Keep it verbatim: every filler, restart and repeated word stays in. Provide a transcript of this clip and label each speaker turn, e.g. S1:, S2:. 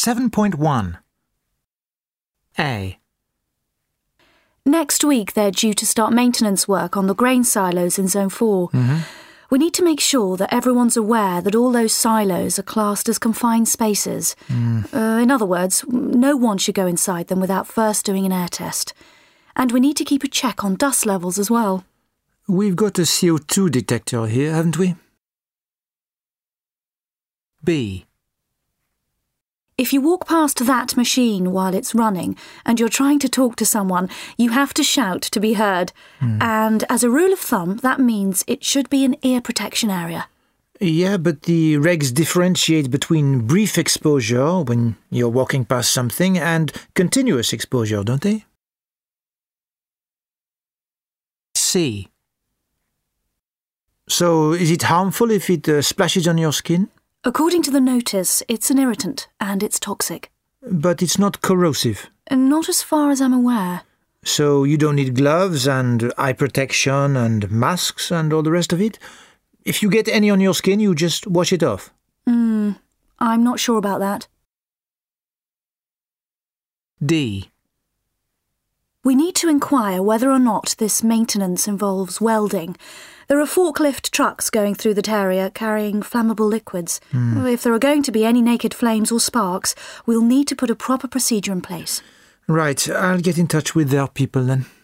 S1: seven point one. A.
S2: Next week they're due to start maintenance work on the grain silos in Zone four.
S1: Mm-hmm.
S2: We need to make sure that everyone's aware that all those silos are classed as confined spaces.
S1: Mm.
S2: Uh, in other words, no one should go inside them without first doing an air test. And we need to keep a check on dust levels as well.
S1: We've got a C O two detector here, haven't we? B.
S2: If you walk past that machine while it's running and you're trying to talk to someone, you have to shout to be heard.
S1: Mm.
S2: And as a rule of thumb, that means it should be an ear protection area.
S1: Yeah, but the regs differentiate between brief exposure, when you're walking past something, and continuous exposure, don't they? C. So, is it harmful if it uh, splashes on your skin?
S2: According to the notice, it's an irritant and it's toxic.
S1: But it's not corrosive.
S2: Not as far as I'm aware.
S1: So you don't need gloves and eye protection and masks and all the rest of it? If you get any on your skin, you just wash it off.
S2: Hmm, I'm not sure about that.
S1: D.
S2: We need to inquire whether or not this maintenance involves welding. There are forklift trucks going through that area carrying flammable liquids.
S1: Mm.
S2: If there are going to be any naked flames or sparks, we'll need to put a proper procedure in place.
S1: Right, I'll get in touch with their people then.